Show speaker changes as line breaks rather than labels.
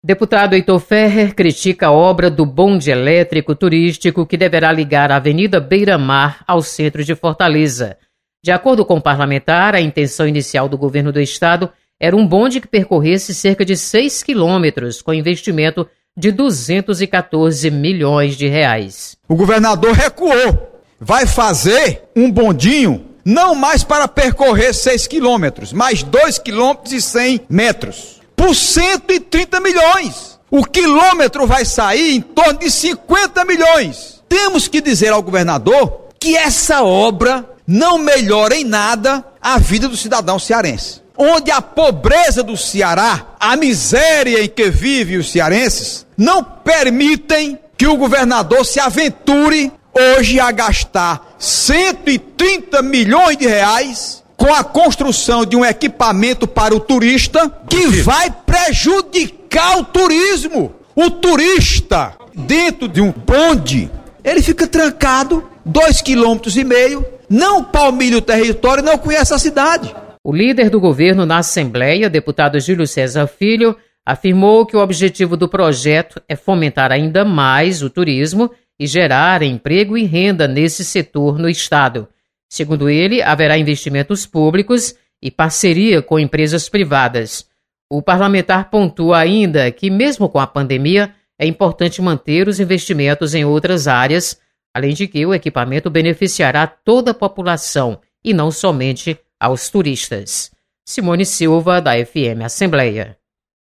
Deputado Heitor Ferrer critica a obra do bonde elétrico turístico que deverá ligar a Avenida Beira-Mar ao centro de Fortaleza. De acordo com o parlamentar, a intenção inicial do governo do estado era um bonde que percorresse cerca de 6 quilômetros, com investimento de 214 milhões de reais.
O governador recuou. Vai fazer um bondinho, não mais para percorrer 6 quilômetros, mas 2 quilômetros e 100 metros. Por 130 milhões. O quilômetro vai sair em torno de 50 milhões. Temos que dizer ao governador que essa obra não melhora em nada a vida do cidadão cearense. Onde a pobreza do Ceará, a miséria em que vivem os cearenses, não permitem que o governador se aventure hoje a gastar 130 milhões de reais com a construção de um equipamento para o turista que vai prejudicar o turismo. O turista, dentro de um bonde, ele fica trancado 2,5 km, não palmilha o território, não conhece a cidade.
O líder do governo na Assembleia, deputado Júlio César Filho, afirmou que o objetivo do projeto é fomentar ainda mais o turismo e gerar emprego e renda nesse setor no estado. Segundo ele, haverá investimentos públicos e parceria com empresas privadas. O parlamentar pontua ainda que, mesmo com a pandemia, é importante manter os investimentos em outras áreas, além de que o equipamento beneficiará toda a população e não somente aos turistas. Simone Silva, da FM Assembleia.